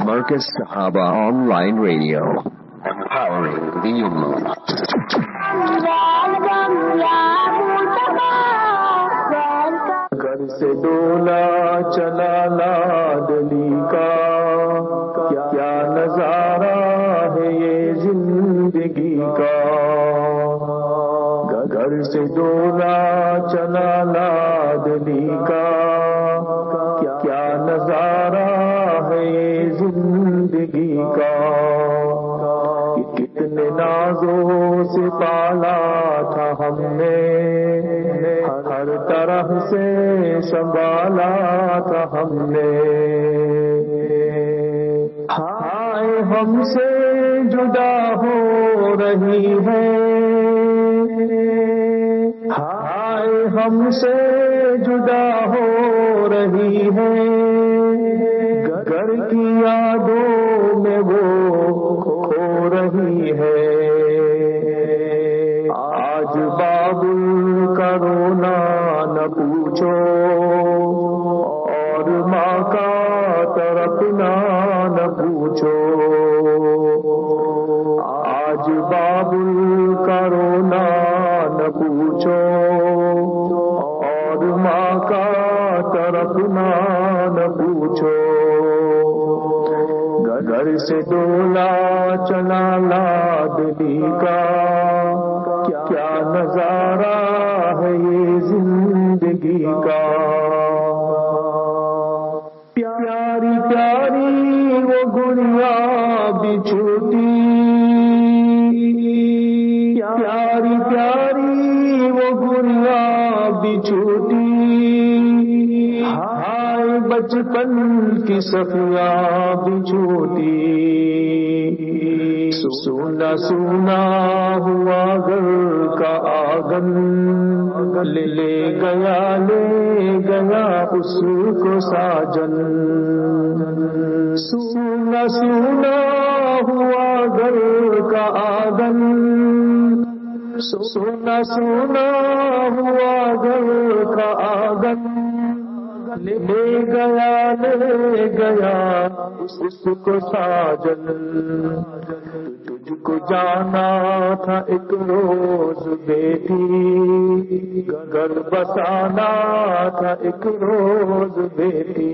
Marcus Sahaba Online Radio, empowering the ummah. گھر سے ڈولا چلا لاڈلی کا کیا نظارہ ہے یہ زندگی کا. گھر سے ڈولا چلا لاڈلی کا کیا نظارہ ہے یہ زندگی کا. کتنے نازوں سے پالا تھا ہم نے, ہر طرح سے سنبھالا تھا ہم نے. ہائے ہم سے جدا ہو رہی ہے, ہائے ہم سے جدا ہو رہی ہے. گھر کی یادوں میں وہ کھو رہی ہے. آج بابل کا رونا نہ پوچھو اور ماں کا تڑپنا نہ پوچھو. آج بابل کا رونا نہ پوچھو اور ماں کا تڑپنا نہ پوچھو. گھر سے ڈولا چلا لاڈلی کا کیا نظارہ ہے یہ زندگی کا. پیاری پیاری وہ گڑیا بچھوٹی, پیاری پیاری وہ گڑیا بچھوٹی. ہائے بچپن کی صفیاں بچھوٹی. سونا سونا ہوا گھر کا آنگن, لے گیا اس کو ساجن. سونا سونا ہوا گھر کا آنگن, سونا سونا ہوا گھر کا آنگن. لے گیا اس کو ساجن. تجھ کو جانا تھا ایک روز بیٹی, گھر بسانا تھا ایک روز بیٹی.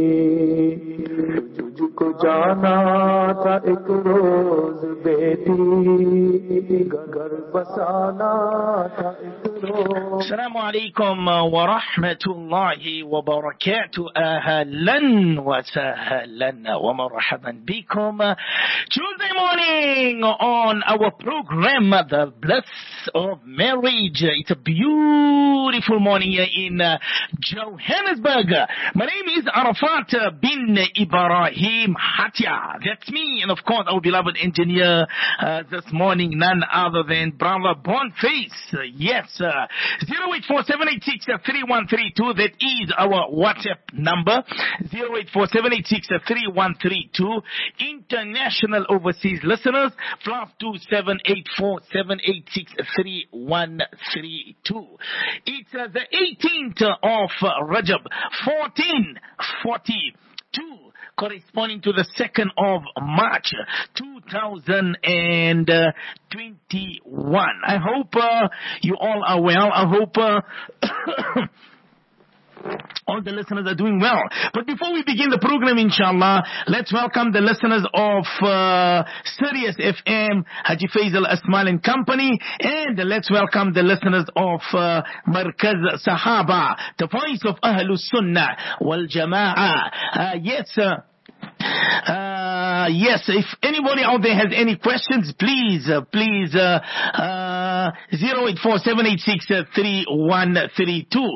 تجھ کو جانا تھا ایک روز بیٹی, گھر بسانا تھا ایک روز. السلام علیکم ورحمۃ اللہ وبرکاتہ. اہلا وسہلا ومرحبا بكم. Tuesday morning on our program, The Bliss of Marriage. It's a beautiful morning here in Johannesburg. My name is Arafat bin Ibrahim Hatia. That's me, and of course our beloved engineer this morning, none other than Brother Boniface. Yes, 0847863132. That is our WhatsApp number. 0847863132. International overseas listeners, +27847863132. It's the 18th of Rajab, 1442, corresponding to the 2nd of March, 2021. I hope you all are well. I hope all the listeners are doing well. But before we begin the program, inshallah, let's welcome the listeners of Sirius FM, Haji Faisal Asmal and Company, and let's welcome the listeners of Markaz Sahaba, the voice of Ahlus Sunnah wal Jama'ah. Yes, if anybody out there has any questions, please, 084-786-3132,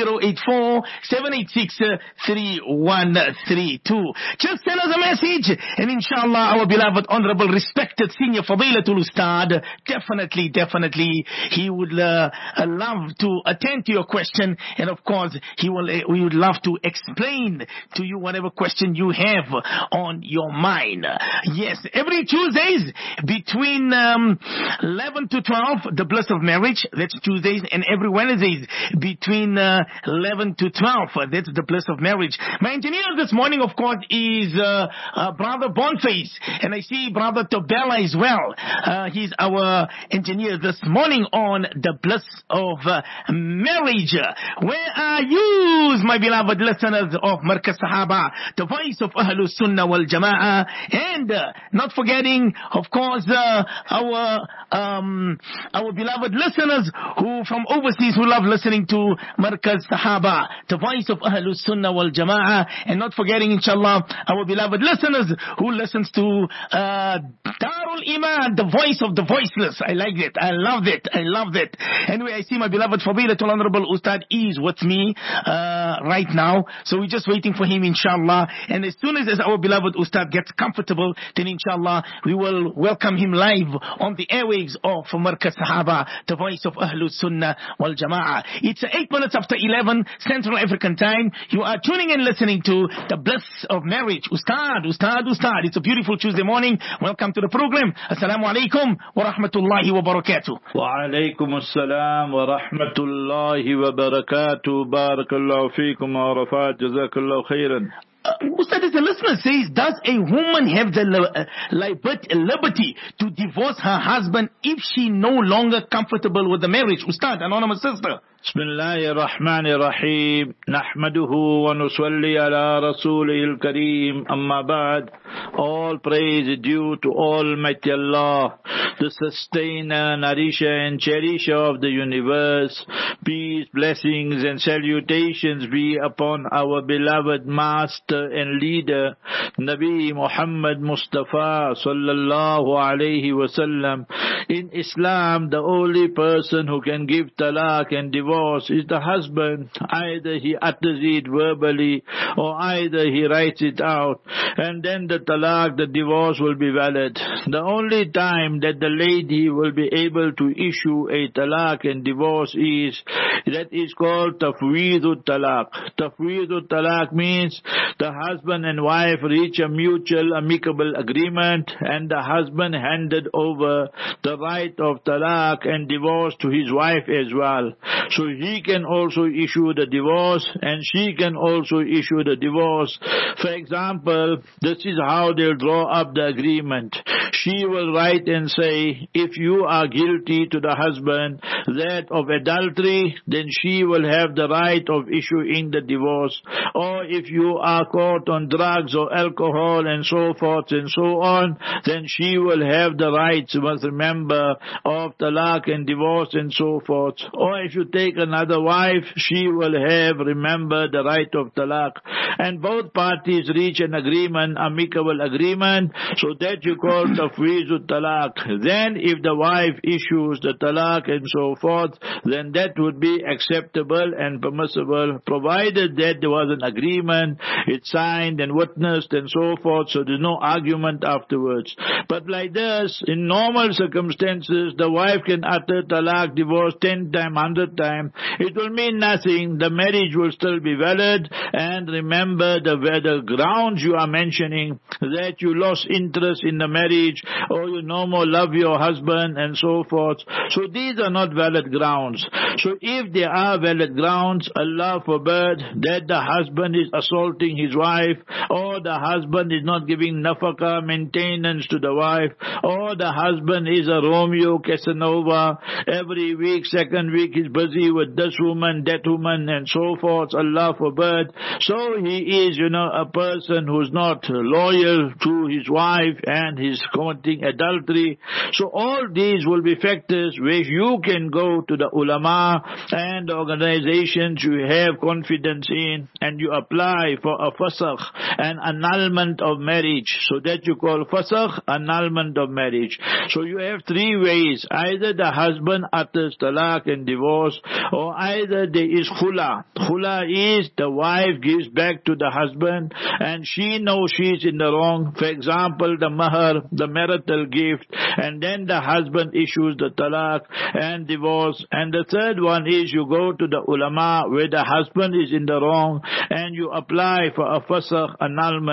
084-786-3132. Just send us a message, and inshallah, our beloved, honorable, respected senior Fadilatul Ustad, definitely, he would love to attend to your question, and of course, we would love to explain to you whatever question you have on your mind. Yes, every Tuesdays between 11 to 12, the bliss of marriage. That's Tuesdays and every Wednesdays between 11 to 12. That's the bliss of marriage. My engineer this morning, of course, is Brother Boniface. And I see Brother Tobella as well. He's our engineer this morning on the bliss of marriage. Where are you, my beloved listeners of Markaz Sahaba, the voice of Ahlul Sunnah wal Jama'ah? And not forgetting, of course, our beloved listeners who from overseas who love listening to Markaz Sahaba, the voice of Ahlul Sunnah wal Jama'ah. And not forgetting, inshallah, our beloved listeners who listens to Darul Iman, the voice of the voiceless. I like it. I love it. I love it. Anyway, I see my beloved Fadilatul Honorable Ustad is with me right now. So we're just waiting for him, inshallah. And as soon as our beloved Ustad gets comfortable, then inshallah we will welcome him live on the airwaves of Markaz Sahaba, the voice of Ahlul Sunnah wal Jama'ah. It's 8 minutes after 11 Central African time. You are tuning and listening to the bliss of marriage. Ustad. It's a beautiful Tuesday morning. Welcome to the program. Assalamu alaikum wa rahmatullahi wa barakatuh. Wa alaikum assalam wa rahmatullahi wa barakatuh. Barakallahu feekum wa rafat. Jazakallahu khairan. Ustad, as the listener says, does a woman have the liberty to divorce her husband if she no longer comfortable with the marriage? Ustad, anonymous sister. Bismillahir Rahmanir Rahim. Nahmaduhu wa nusalli ala rasulihil kareem. Amma ba'd. All praise is due to Almighty Allah, the sustainer, nourisher and cherisher of the universe. Peace, blessings and salutations be upon our beloved master and leader, Nabi Muhammad Mustafa sallallahu alayhi wasallam. In Islam, the only person who can give talaq and divorce is the husband. Either he utters it verbally or either he writes it out, and then the talaq, the divorce, will be valid. The only time that the lady will be able to issue a talaq and divorce is called tafweedut talaq. Tafweedut talaq means the husband and wife reach a mutual amicable agreement and the husband handed over the right of talaq and divorce to his wife as well. So he can also issue the divorce and she can also issue the divorce. For example, this is how they'll draw up the agreement. She will write and say, if you are guilty to the husband that of adultery, then she will have the right of issuing the divorce. Or if you are caught on drugs or alcohol and so forth and so on, then she will have the rights, must remember, of talaq and divorce and so forth. Or if you take another wife, she will have, remember, the right of talaq. And both parties reach an agreement, amicable agreement, so that you call tafweezut talaq. Then if the wife issues the talaq and so forth, then that would be acceptable and permissible, provided that there was an agreement, it's signed and witnessed and so forth, so there's no argument afterwards. But like this, in normal circumstances, the wife can utter talaq, divorce 10 times, 100 times. It will mean nothing. The marriage will still be valid. And remember the grounds you are mentioning, that you lost interest in the marriage or you no more love your husband and so forth. So these are not valid grounds. So if there are valid grounds, Allah forbid that the husband is assaulting his wife, or the husband is not giving nafaka, maintenance to the wife, or the husband is a Romeo Casanova, every week, second week is busy with this woman, that woman and so forth, Allah forbid. So he is, a person who's not loyal to his wife and he's committing adultery. So all these will be factors where you can go to the ulama and the organizations you have confidence in and you apply for a fasakh, an annulment of marriage. So that you call fasakh, annulment of marriage. So you have three ways. Either the husband utters talaq and divorce, or either there is khula. Khula is the wife gives back to the husband and she knows she's in the wrong. For example, the mahar, the marital gift, and then the husband issues the talaq and divorce. And the third one is you go to the ulama where the husband is in the wrong and you apply for a fasakh, annulment.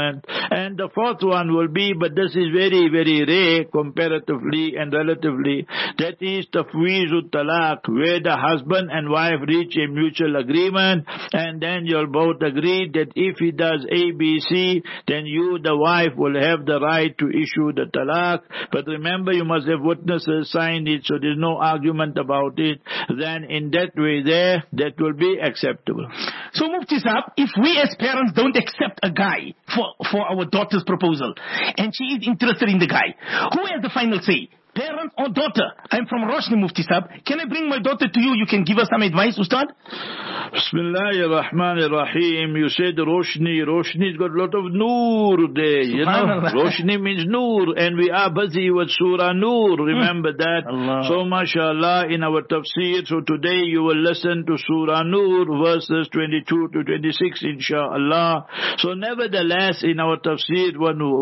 And the fourth one will be, but this is very, very rare comparatively and relatively, that is tafweezut talaq, where the husband and wife reach a mutual agreement, and then you'll both agree that if he does A, B, C, then you, the wife, will have the right to issue the talaq. But remember, you must have witnesses sign it, so there's no argument about it. Then in that way there, that will be acceptable. So Mufti Sahab, if we as parents don't accept a guy for our daughter's proposal, and she is interested in the guy, who has the final say? Parent or daughter? I'm from Roshni, Mufti Sahab. Can I bring my daughter to you? You can give us some advice, Ustad? Bismillahir Rahmanir Rahim. You said Roshni. Roshni's got a lot of Noor there, you know. Roshni means Noor, and we are busy with Surah Noor. Remember that. Allah. So, mashallah, in our tafsir, so today you will listen to Surah Noor, verses 22 to 26, inshallah. So, nevertheless, in our tafsir,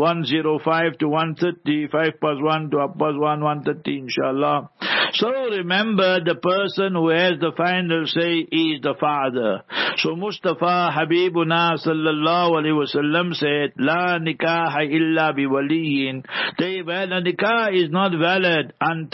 105 to 130, 5 plus 1 to up plus 130, inshallah. So, remember, the person who has the final say is the father. So Mustafa Habibuna sallallahu alaihi wasallam said, La nikaha illa bi waliyin. The nikah is not valid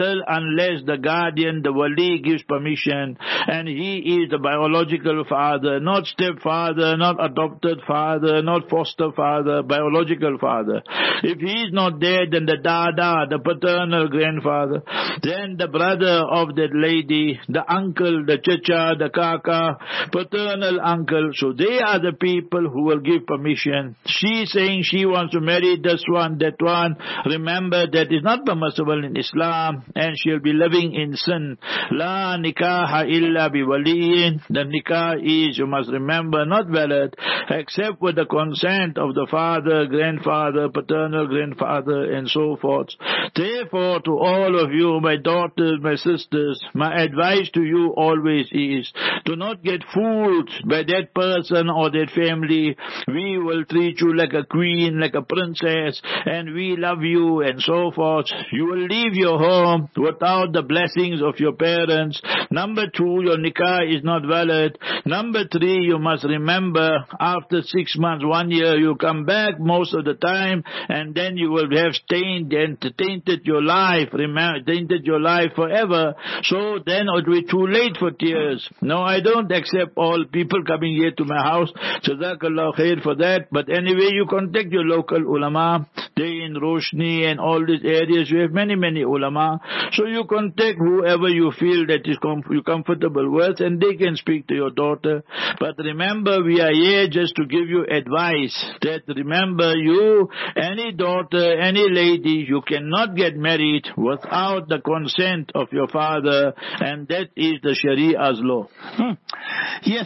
unless the guardian, the wali, gives permission, and he is the biological father, not stepfather, not adopted father, not foster father, biological father. If he is not there, then the dada, the paternal grandfather, then the brother of that lady, the uncle, the chacha, the kaka, paternal uncle. So they are the people who will give permission. She saying she wants to marry this one, that one. Remember, that is not permissible in Islam, and she'll be living in sin. La nikaha illa bi waliyin. The nikah is, you must remember, not valid except with the consent of the father, grandfather, paternal grandfather, and so forth. Therefore, to all of you, my daughters, my sisters, my advice to you always is to not get fooled by that person or that family. We will treat you like a queen, like a princess, and we love you, and so forth. You will leave your home without the blessings of your parents. Number 2, your nikah is not valid. Number 3, you must remember, after 6 months, 1 year, you come back most of the time, and then you will have tainted your life, tainted your life forever. So then it will be too late for tears. No, I don't accept all people coming here to my house. Jazakallah khair for that. But anyway, you contact your local ulama. They in Roshni and all these areas, you have many, many ulama. So you contact whoever you feel that is you're comfortable with, and they can speak to your daughter. But remember, we are here just to give you advice. That remember, you, any daughter, any lady, you cannot get married without the consent of your father, and that is the Sharia's law. Yes,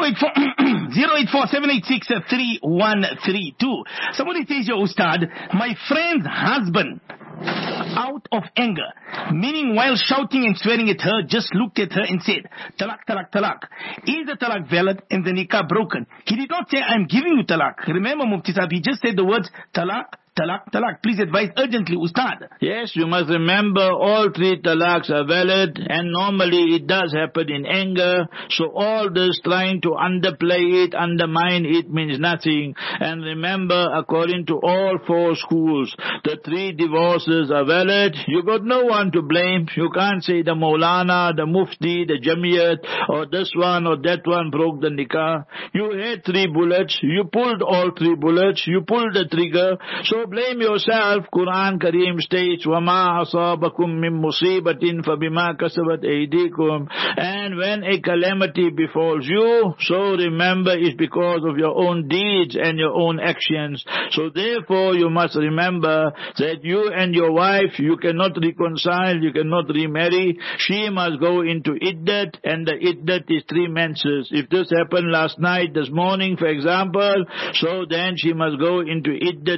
084-786-3132. Somebody says, your Ustad, my friend's husband, out of anger, meaning while shouting and swearing at her, just looked at her and said, talak, talak, talak. Is the talak valid and the nikah broken? He did not say, I'm giving you talak. Remember, Mufti Sahib, he just said the words talak, talak, talak. Please advise urgently, Ustad. Yes, you must remember all 3 talaks are valid, and normally it does happen in anger. So all this trying to underplay it, undermine it means nothing. And remember, according to all 4 schools, the 3 divorces are valid. You got no one to blame. You can't say the Maulana, the Mufti, the Jamiyat, or this one or that one broke the nikah. You had 3 bullets. You pulled all 3 bullets. You pulled the trigger. So blame yourself. Quran Kareem states, وَمَا أَصَابَكُم مِّن مُّصِيبَةٍ فَبِمَا كَسَبَتْ أَيْدِيكُم. And when a calamity befalls you, so remember it's because of your own deeds and your own actions. So therefore you must remember that you and your wife, you cannot reconcile, you cannot remarry. She must go into iddat, and the iddat is 3 menses. If this happened last night, this morning, for example, so then she must go into iddat immediately.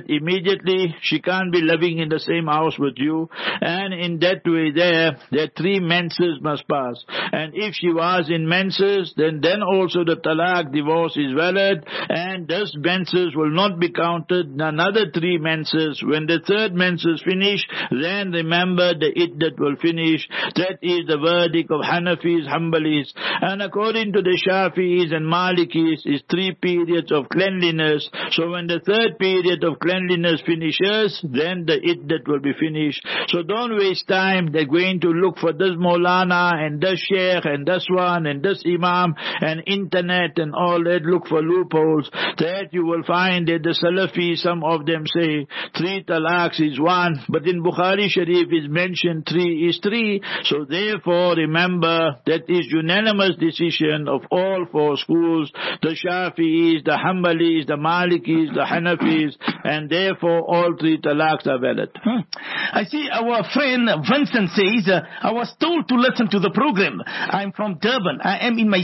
immediately she can't be living in the same house with you, and in that way there 3 menses must pass. And if she was in menses, then also the talaq, divorce is valid, and this menses will not be counted. Another 3 menses. When the 3rd menses finish, then remember the iddat will finish. That is the verdict of Hanafis, Hanbalis. And according to the Shafi'is and Malikis, is 3 periods of cleanliness. So when the 3rd period of cleanliness finishes, then the iddat will be finished. So don't waste time. They're going to look for this Maulana and this Sheikh and this one and this Imam and internet and all that. Look for loopholes. That you will find that the Salafi, some of them say 3 talaqs is 1, but in Bukhari Sharif is mentioned 3 is 3. So therefore remember that is unanimous decision of all 4 schools, the Shafi'is, the Hanbalis, the Malikis, the Hanafis, and therefore all 3 talaqs are valid. I see our friend Vincent says, I was told to listen to the program. I'm from Durban. I am in my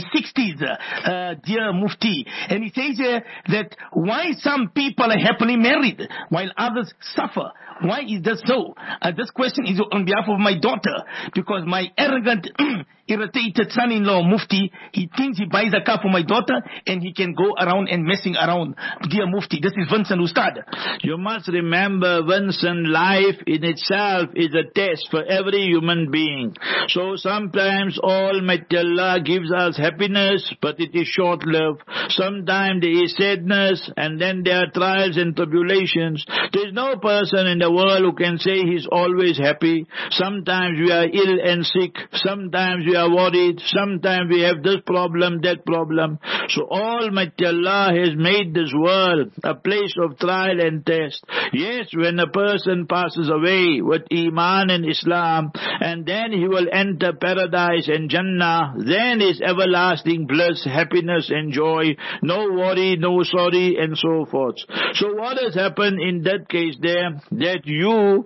60s, dear Mufti. And he says that why some people are happily married while others suffer. Why is that so? This question is on behalf of my daughter, because my arrogant, irritated son-in-law, Mufti, he thinks he buys a car for my daughter and he can go around and messing around. Dear Mufti, this is Vincent Ustad. You must remember, Vincent, life in itself is a test for every human being. So sometimes Almighty Allah gives us happiness, but it is short-lived. Sometimes there is sadness, and then there are trials and tribulations. There is no person in the world who can say he's always happy. Sometimes we are ill and sick. Sometimes we are worried. Sometimes we have this problem, that problem. So Almighty Allah has made this world a place of trial and test. Yes, when a person passes away with Iman and Islam, and then he will enter paradise and Jannah, then is everlasting bliss, happiness and joy, no worry, no sorry, and so forth. So what has happened in that case there, that you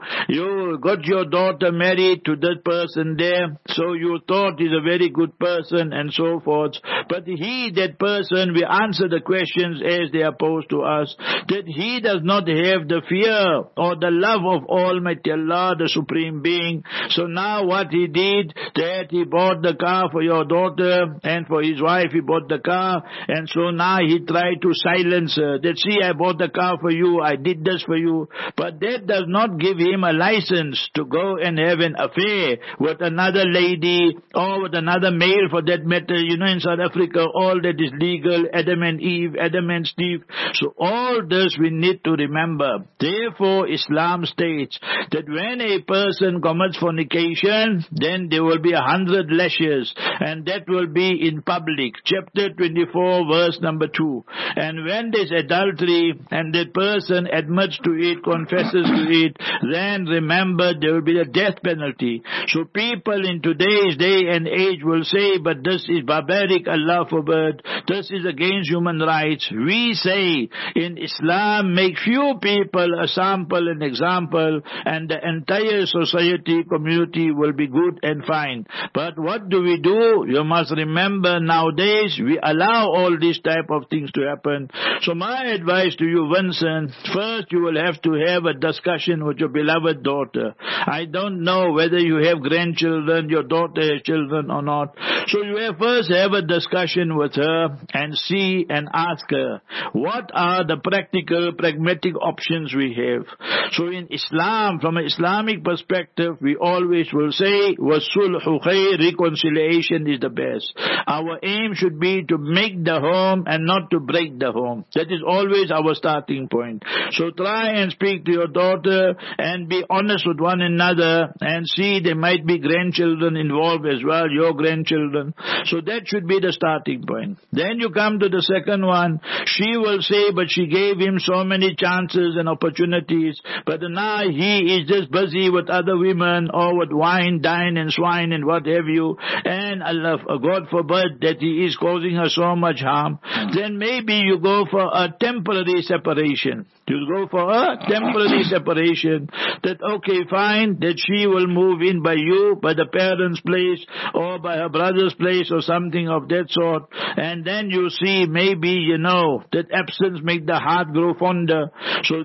got your daughter married to that person there, so you thought he's a very good person and so forth, but that person, we answer the questions as they are posed to us, that he does not have the fear or the love of Almighty Allah, the Supreme Being. So now what he did, that he bought the car for your daughter, and for his wife he bought the car, and so now he tried to silence her, that see, I bought the car for you, I did this for you, but that does not give him a license to go and have an affair with another lady or with another male for that matter. You know, in South Africa all that is legal, Adam and Eve, Adam and Steve. So all this we need to remember. Therefore Islam states that when a person commits fornication, then there will be 100 lashes, and that will be in public. Chapter 24 verse number 2. And when there's adultery and that person admits to it, confesses to it, then remember there will be a death penalty. So people in today's day and age will say, but this is barbaric, Allah forbid, this is against human rights. We say in Islam, make few people a sample, an example, and the entire society, community will be good and fine. But what do? You must remember, nowadays we allow all these type of things to happen. So my advice to you, Vincent, first you will have to have a discussion with your beloved daughter. I don't know whether you have grandchildren, your daughter has children or not. So you have first have a discussion with her and see and ask her, what are the practical, pragmatic options we have? So in Islam, from an Islamic perspective, we always will say, وَالصُّلْحُ خَيْرٌ, reconciliation is the best. Our aim should be to make the home and not to break the home. That is always our starting point. So try and speak to your daughter and be honest with one another and see there might be grandchildren involved as well, your grandchildren. So that should be the starting point. Then you come to the second one. She will say, but she gave him so many chances and opportunities, but now he is just busy with other women or with wine, dine and swine and what have you, and Allah, God forbid that he is causing her so much harm. Then maybe you go for a temporary separation. You go for a temporary separation, that okay, fine, that she will move in by you, by the parents' place, or by her brother's place, or something of that sort. And then you see, maybe, that absence make the heart grow fonder. So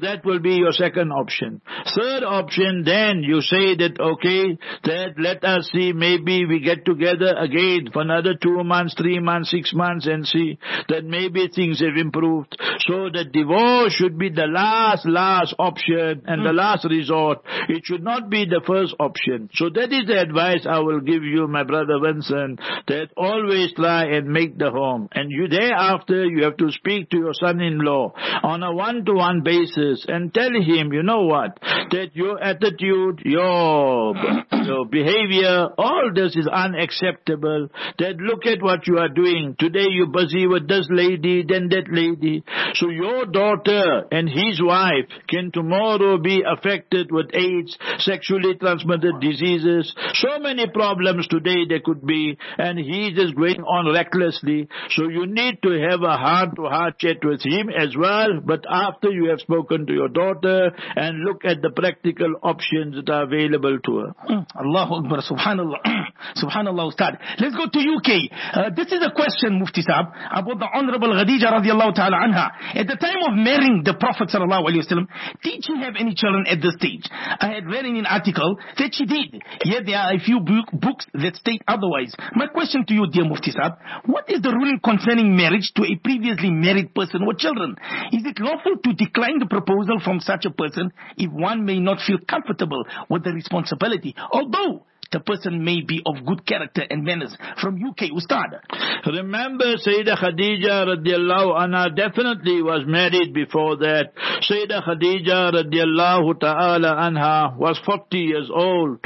that will be your second option. Third option, then you say that, okay, that let us see, maybe we get together again for another 2 months, 3 months, 6 months and see that maybe things have improved. So the divorce should be the last option and the last resort. It should not be the first option. So that is the advice I will give you, my brother Vincent, that always try and make the home. And you thereafter, you have to speak to your son-in-law on a one-to-one basis and tell him, you know what, that your attitude, your behavior, all this is unacceptable. That look at what you are doing. Today you're busy with this lady, then that lady. So your daughter and his wife can tomorrow be affected with AIDS, sexually transmitted diseases. So many problems today there could be, and he is going on recklessly. So you need to have a heart-to-heart chat with him as well, but after you have spoken to your daughter and look at the practical options that are available to her. Allahu Akbar, Subhanallah. Subhanallah, Ustad. Let's go to UK. This is a question, Mufti Saab, about the Honorable Khadija radiallahu ta'ala anha. At the time of marrying the Prophet sallallahu alayhi wa sallam, did she have any children at this stage? I had read in an article that she did. Yet there are a few books that state otherwise. My question to you, dear Mufti Saab, what is the ruling concerning marriage to a previously married person with children? Is it lawful to decline the proposal from such a person if one may not feel comfortable with the responsibility, although the person may be of good character and manners? From UK, Ustad. Remember, Sayyidah Khadija radiallahu anha definitely was married before that. Sayyidah Khadija radiallahu ta'ala anha was 40 years old,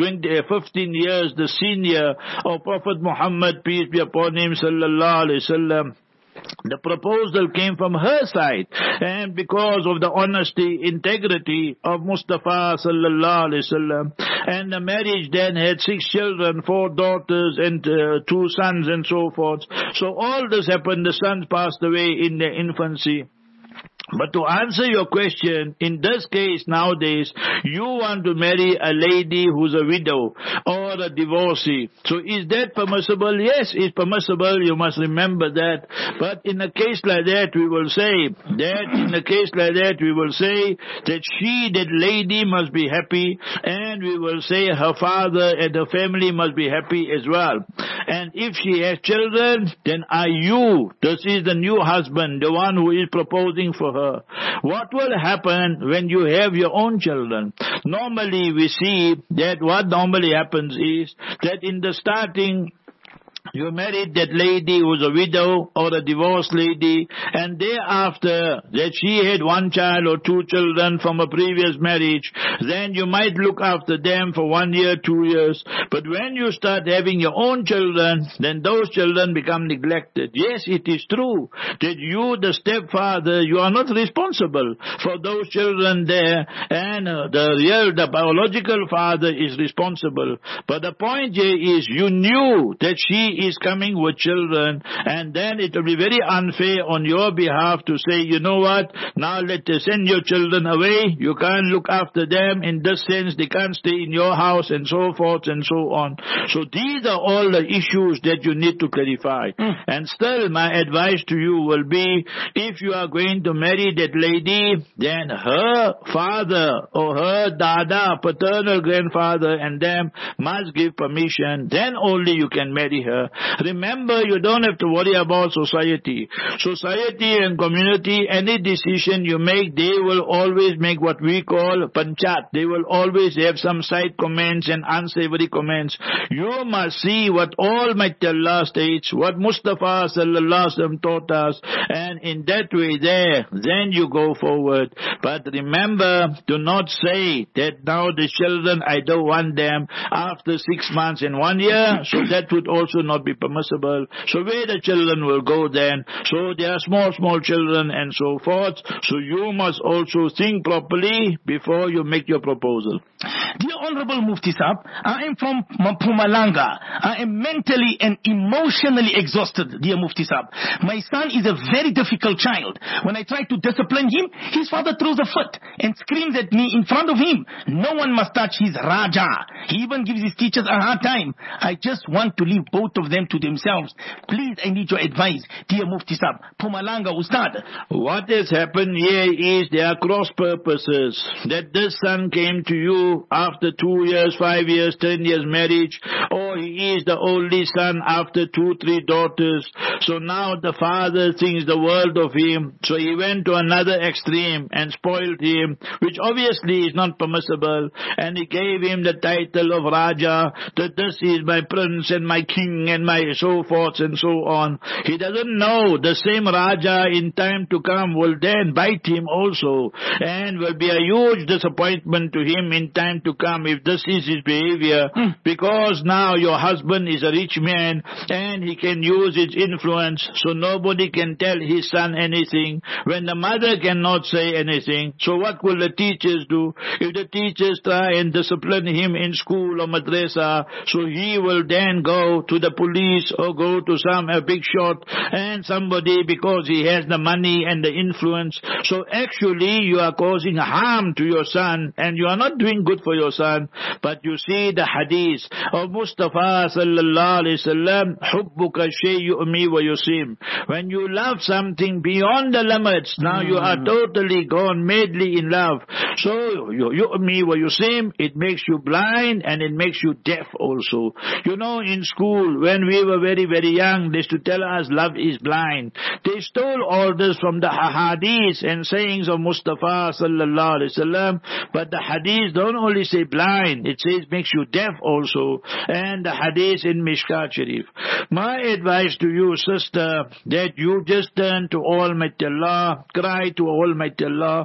15 years the senior of Prophet Muhammad, peace be upon him, sallallahu alayhi wasallam. The proposal came from her side, and because of the honesty, integrity of Mustafa sallallahu alaihi wasallam, and the marriage then had 6 children, 4 daughters and 2 sons and so forth. So all this happened. The sons passed away in their infancy. But to answer your question, in this case nowadays, you want to marry a lady who's a widow or a divorcee. So is that permissible? Yes, it's permissible. You must remember that. But in a case like that, we will say that that lady must be happy, and we will say her father and her family must be happy as well. And if she has children, then are you, this is the new husband, the one who is proposing for her. What will happen when you have your own children? Normally we see that what normally happens is that in the starting, you married that lady who's a widow or a divorced lady, and thereafter that she had 1 child or 2 children from a previous marriage, then you might look after them for 1 year, 2 years. But when you start having your own children, then those children become neglected. Yes, it is true that you, the stepfather, you are not responsible for those children there, and the biological father is responsible. But the point here is, you knew that she is coming with children, and then it will be very unfair on your behalf to say, you know what, now let us send your children away, you can't look after them, in this sense they can't stay in your house and so forth and so on. So these are all the issues that you need to clarify. And still my advice to you will be, if you are going to marry that lady, then her father or her dada, paternal grandfather, and them must give permission, then only you can marry her. Remember, you don't have to worry about society. Society and community, any decision you make, they will always make what we call panchat. They will always have some side comments and unsavory comments. You must see what Almighty Allah states, what Mustafa sallallahu alaihi wasallam taught us, and in that way there, then you go forward. But remember, do not say that now the children, I don't want them after 6 months and 1 year, so that would also not be permissible. So where the children will go then? So they are small children and so forth. So you must also think properly before you make your proposal. Dear Honorable Mufti Saab, I am from Mpumalanga. I am mentally and emotionally exhausted, dear Mufti Saab. My son is a very difficult child. When I try to discipline him, his father throws a fit and screams at me in front of him. No one must touch his Raja. He even gives his teachers a hard time. I just want to leave both of them to themselves. Please, I need your advice, dear Mufti Saab. Mpumalanga, Ustad. What has happened here is there are cross purposes. That this son came to you after 2 years, 5 years, 10 years marriage, or he is the only son after 2, 3 daughters. So now the father thinks the world of him. So he went to another extreme and spoiled him, which obviously is not permissible. And he gave him the title of Raja, that this is my prince and my king and my so forth and so on. He doesn't know the same Raja in time to come will then bite him also, and will be a huge disappointment to him in time to come if this is his behavior, because now your husband is a rich man and he can use his influence, so nobody can tell his son anything when the mother cannot say anything. So what will the teachers do? If the teachers try and discipline him in school or madrasa, so he will then go to the police or go to a big shot and somebody, because he has the money and the influence. So actually you are causing harm to your son and you are not doing good for your son. But you see the hadith of Mustafa sallallahu alaihi wasallam, hubbuka shay yu'mi wa yusim. When you love something beyond the limits, now you are totally gone madly in love. So yu'mi wa yusim, it makes you blind and it makes you deaf also. You know, in school when we were very, very young, they used to tell us love is blind. They stole all this from the hadiths and sayings of Mustafa sallallahu alaihi wasallam. But the hadith don't only say blind, it says makes you deaf also. And the hadith in Mishkat Sharif. My advice to you, sister, that you just turn to Almighty Allah, cry to Almighty Allah.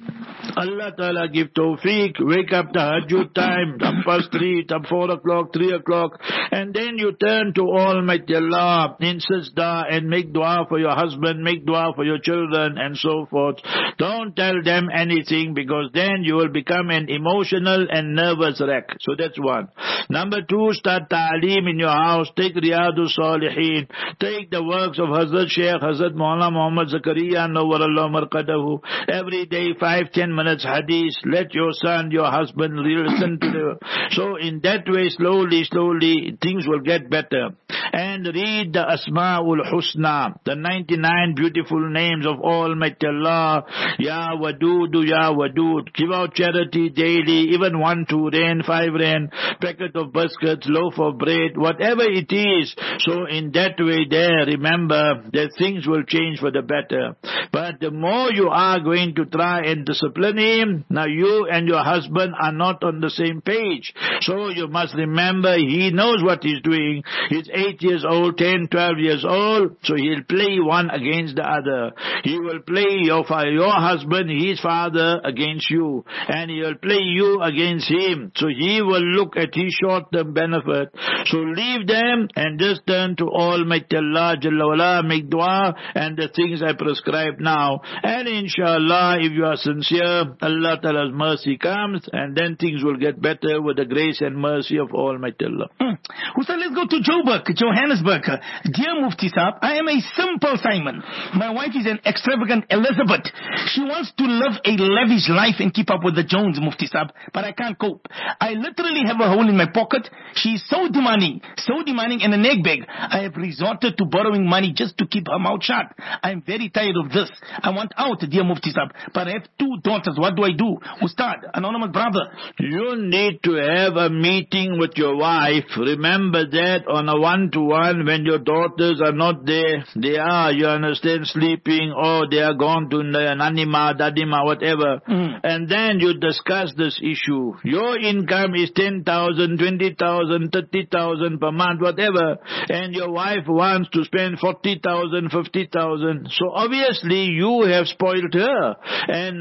Allah Ta'ala give tawfiq, wake up the Tahajjud time, 3:30, 4 o'clock, 3 o'clock, and then you turn to Almighty Allah in sajda and make dua for your husband, make dua for your children and so forth. Don't tell them anything, because then you will become an emotional and nervous wreck. So that's one. Number 2, start ta'aleem in your house. Take Riyadus Salihin. Take the works of Hazrat Shaykh, Hazrat Maulana Muhammad Zakaria Nawwarallahu Marqadahu. Every day 5-10 minutes hadith. Let your son, your husband listen to them. So in that way, slowly, things will get better. And read the Asma'ul Husna, the 99 beautiful names of Almighty Allah. Ya Wadudu, Ya Wadud. Give out charity daily, even 1, 2 rand, 5 rand, packet of biscuits, loaf of bread, whatever it is. So in that way there, remember that things will change for the better. But the more you are going to try and discipline him, now you and your husband are not on the same page. So you must remember, he knows what he's doing. He's 8 years old, 10, 12 years old, so he'll play one against the other. He will play your husband, his father, against you, and he will play you against him. So he will look at his short-term benefit. So leave them and just turn to Almighty Allah Jalla wala, make dua and the things I prescribe now. And inshallah, if you are sincere, Allah Ta'ala's mercy comes, and then things will get better with the grace and mercy of Almighty Allah. Ustad, let's go to Johannesburg. Dear Mufti Saab, I am a simple Simon. My wife is an extravagant Elizabeth. She wants to live a lavish life and keep up with the Jones, Mufti Saab, but I can't cope. I literally have a hole in my pocket. She is so demanding and an egg bag. I have resorted to borrowing money just to keep her mouth shut. I am very tired of this. I want out, dear Mufti Saab, but I have 2 daughters. What do I do? Ustad, anonymous brother. You need to have a meeting with your wife. Remember that on a one-to-one, when your daughters are not there, they are, you understand, sleeping, or they are gone to Nanima, Dadima, whatever. And then you discuss this issue. Your income is 10,000, 20,000, 30,000 per month, whatever, and your wife wants to spend 40,000, 50,000. So obviously you have spoiled her, and now you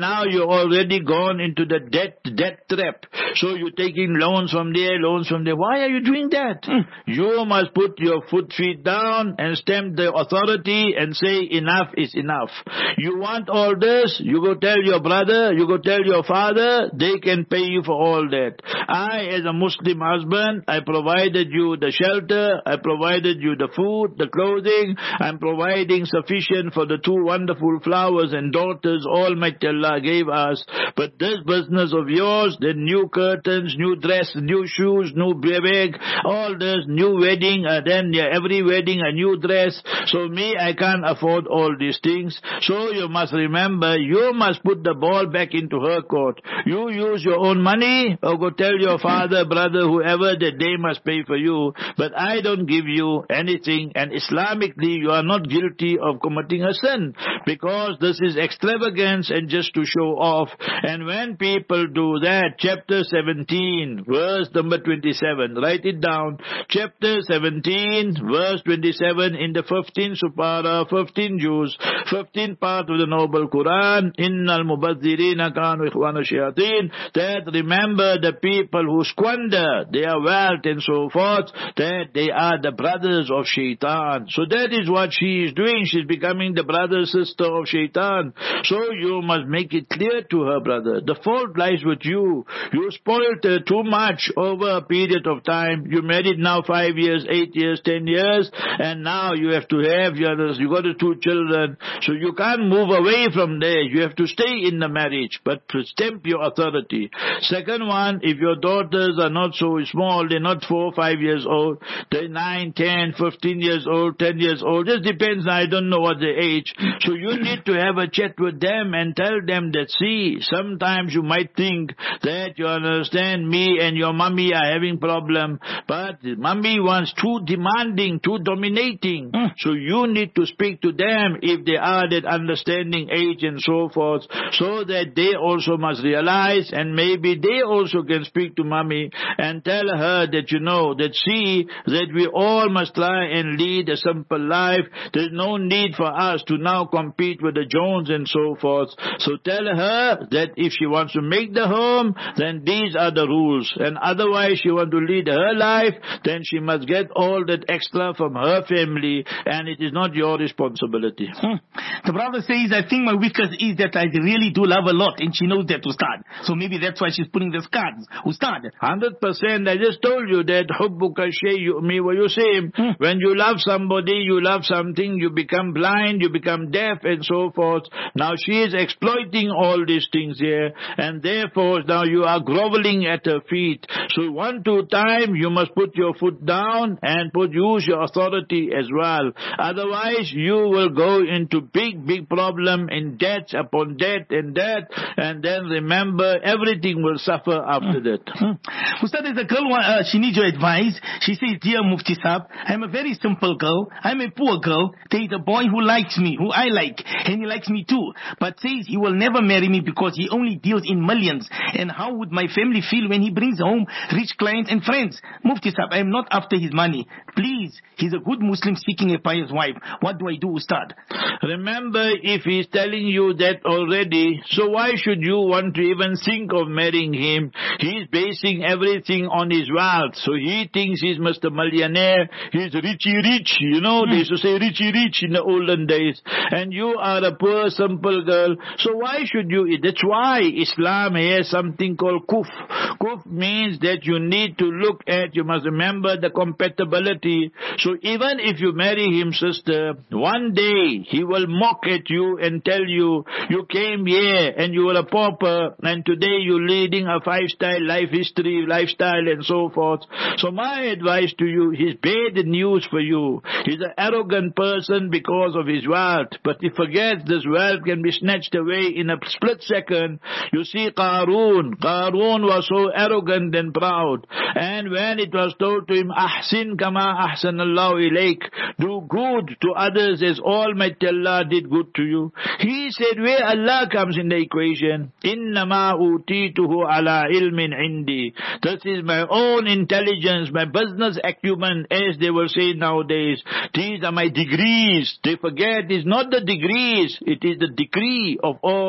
you're already gone into the debt trap. So you're taking loans from there, loans from there. Why are you doing that? You must put your feet down and stamp the authority and say enough is enough. You want all this, you go tell your brother, you go tell your father, they can pay you for all that. I, as a Muslim husband, I provided you the shelter, I provided you the food, the clothing, I'm providing sufficient for the 2 wonderful flowers and daughters Almighty Allah gave us. But this business of yours, the new curtains, new dress, new shoes, new bag, all this, new wedding, every wedding a new dress. So me, I can't afford all these things. So you must remember, you must put the ball back into her court. You use your own money, or go tell your father, brother, whoever, that they must pay for you. But I don't give you anything. And Islamically, you are not guilty of committing a sin, because this is extravagance and just to show off. And when people do that, chapter 17, verse number 27, write it down. Chapter 17, verse 27, in the 15th Supara, 15 Juz, 15th part of the Noble Quran, Innal Mubazzirina Kanu Ikhwana Shayateen, that remember the people who squander their wealth and so forth, that they are the brothers of Shaitan. So that is what she is doing. She's becoming the brother, sister of Shaitan. So you must make it clear to her, brother. The fault lies with you. You spoiled her too much over a period of time. You married now 5 years, 8 years, 10 years, and now you have to have you got the 2 children. So you can't move away from there. You have to stay in the marriage, but stamp your authority. Second one, if your daughters are not so small, they're not 4 or 5 years old, they're 9, 10, 15 years old, 10 years old. Just depends. I don't know what their age. So you need to have a chat with them and tell them that, see, sometimes you might think that you understand me and your mommy are having problem, but mommy wants too demanding, too dominating. So you need to speak to them if they are that understanding age and so forth, so that they also must realize, and maybe they also can speak to mommy and tell her that, you know, that see, that we all must try and lead a simple life. There's no need for us to now compete with the Jones and so forth. So tell her that if she wants to make the home, then these are the rules. And otherwise she wants to lead her life, then she must get all that extra from her family, and it is not your responsibility. The brother says, I think my weakness is that I really do love a lot, and she knows that, Ustad. So maybe that's why she's putting these cards. Ustad. 100%. I just told you that hubbuka shay yu'mi wa yusim. When you love somebody, you love something, you become blind, you become deaf and so forth. Now she is exploiting all these things here, and therefore now you are groveling at her feet. So 1 time you must put your foot down and use your authority as well. Otherwise you will go into big problem in debt upon debt and debt, and then remember everything will suffer after that. Ustad, there's a girl, she needs your advice. She says, dear Mufti Sahab, I'm a very simple girl, I'm a poor girl. There is a boy who likes me, who I like, and he likes me too, but says he will never marry me because he only deals in millions. And how would my family feel when he brings home rich clients and friends? Mufti Sahab, I am not after his money. Please, he's a good Muslim seeking a pious wife. What do I do, Ustad? Remember, if he's telling you that already, so why should you want to even think of marrying him? He's basing everything on his wealth. So he thinks he's Mr. Millionaire, he's richy rich, you know, they used to say richy rich in the olden days. And you are a poor, simple girl. So why should you? That's why Islam has something called kuf. Kuf means that you need to look at, you must remember the compatibility. So even if you marry him, sister, one day he will mock at you and tell you, you came here and you were a pauper, and today you're leading a 5-star lifestyle and so forth. So my advice to you is bad news for you. He's an arrogant person because of his wealth, but he forgets this wealth can be snatched away in a split second. You see Qarun was so arrogant and proud, and when it was told to him, Ahsin kama ahsanallahu ilayk, do good to others as Almighty Allah did good to you, he said, where Allah comes in the equation, innama utituhu ala ilmin indi, this is my own intelligence, my business acumen, as they will say nowadays. These are my degrees. They forget it's not the degrees, it is the decree of Almighty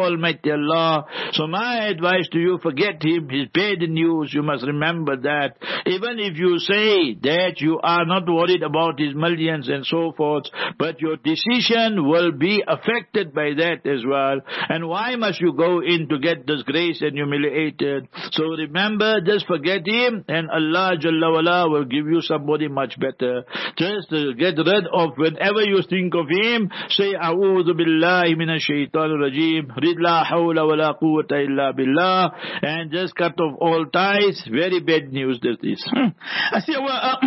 Almighty Allah. So my advice to you, forget him. He's bad news. You must remember that. Even if you say that you are not worried about his millions and so forth, but your decision will be affected by that as well. And why must you go in to get disgraced and humiliated? So remember, just forget him, and Allah Jalla wala will give you somebody much better. Just get rid of, whenever you think of him, say A'udhu Billahi Minash Shaitanir Rajeem, read La Hawla wa La Quwwata Illa Billah, and just cut off all ties. Very bad news that is. I see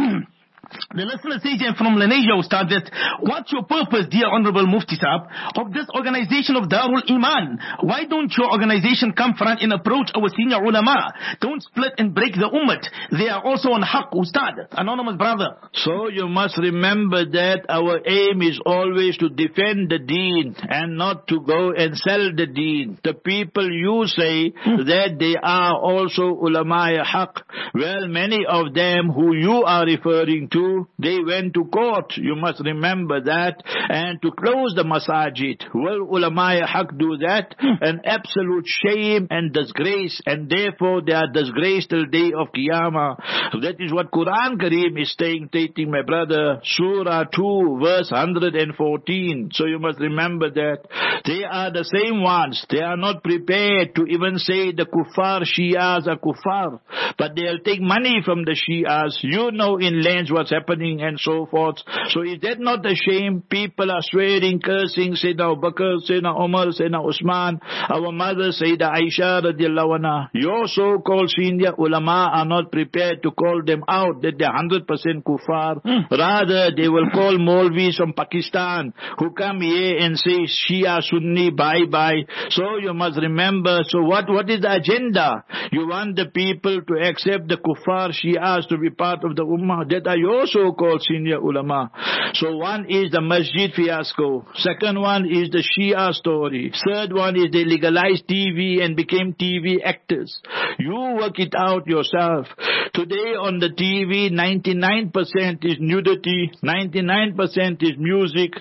the listener says here from Lenasia, Ustad, that what's your purpose, dear Honorable Mufti Saab, of this organization of Darul Iman? Why don't your organization come front and approach our senior ulama? Don't split and break the ummah. They are also on haqq, Ustad, anonymous brother. So you must remember that our aim is always to defend the deen and not to go and sell the deen. The people you say that they are also ulama haqq. Well, many of them who you are referring to, they went to court. You must remember that. And to close the masajid. Will ulama haq do that? An absolute shame and disgrace. And therefore they are disgraced till day of Qiyamah. That is what Quran Kareem is stating, my brother. Surah 2 verse 114. So you must remember that. They are the same ones. They are not prepared to even say the kuffar Shias are kuffar. But they'll take money from the Shias. You know in lands what's happening and so forth. So is that not a shame? People are swearing, cursing, Sayyidina Abu Bakr, Sayyidina Umar, Sayyidina Usman, our mother, Sayyida Aisha radiallahu anha. Your so-called senior ulama are not prepared to call them out that they're 100% kuffar. Rather, they will call Maulvis from Pakistan who come here and say Shia Sunni bye-bye. So you must remember, so what is the agenda? You want the people to accept the kuffar Shias to be part of the ummah. That are your so-called senior ulama. So one is the masjid fiasco. Second one is the Shia story. Third one is they legalized TV and became TV actors. You work it out yourself. Today on the TV, 99% is nudity, 99% is music,